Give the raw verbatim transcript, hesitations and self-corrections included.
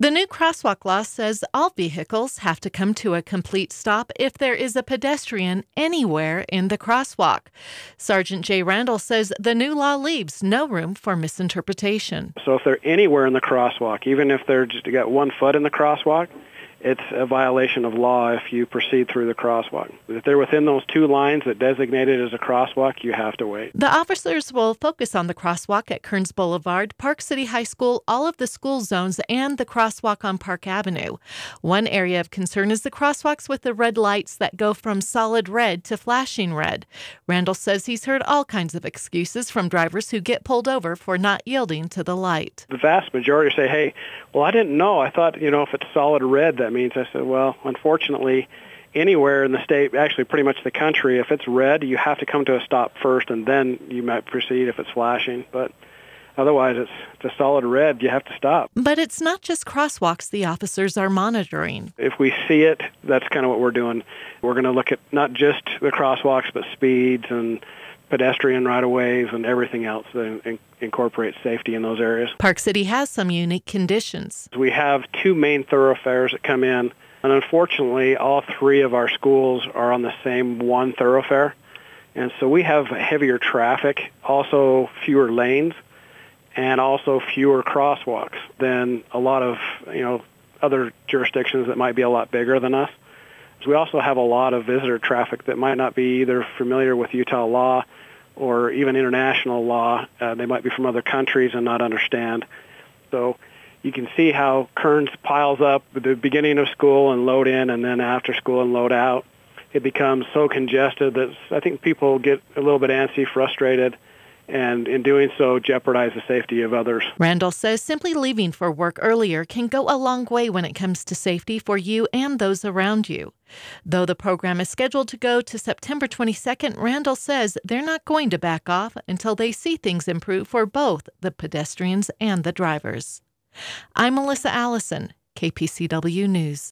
The new crosswalk law says all vehicles have to come to a complete stop if there is a pedestrian anywhere in the crosswalk. Sergeant Jay Randall says the new law leaves no room for misinterpretation. So if they're anywhere in the crosswalk, even if they're just got one foot in the crosswalk, it's a violation of law if you proceed through the crosswalk. If they're within those two lines that designated as a crosswalk, you have to wait. The officers will focus on the crosswalk at Kearns Boulevard, Park City High School, all of the school zones, and the crosswalk on Park Avenue. One area of concern is the crosswalks with the red lights that go from solid red to flashing red. Randall says he's heard all kinds of excuses from drivers who get pulled over for not yielding to the light. The vast majority say, hey, well, I didn't know. I thought, you know, if it's solid red, that means. I said, well, unfortunately, anywhere in the state, actually pretty much the country, if it's red, you have to come to a stop first, and then you might proceed if it's flashing. But otherwise, it's, it's a solid red. You have to stop. But it's not just crosswalks the officers are monitoring. If we see it, that's kind of what we're doing. We're going to look at not just the crosswalks, but speeds and pedestrian right-of-ways and everything else that in- incorporates safety in those areas. Park City has some unique conditions. We have two main thoroughfares that come in, and unfortunately, all three of our schools are on the same one thoroughfare, and so we have heavier traffic, also fewer lanes, and also fewer crosswalks than a lot of, you know, other jurisdictions that might be a lot bigger than us. So we also have a lot of visitor traffic that might not be either familiar with Utah law or even international law. Uh, they might be from other countries and not understand. So you can see how Kearns piles up at the beginning of school and load in, and then after school and load out. It becomes so congested that I think people get a little bit antsy, frustrated, and in doing so jeopardize the safety of others. Randall says simply leaving for work earlier can go a long way when it comes to safety for you and those around you. Though the program is scheduled to go to September twenty-second, Randall says they're not going to back off until they see things improve for both the pedestrians and the drivers. I'm Melissa Allison, K P C W News.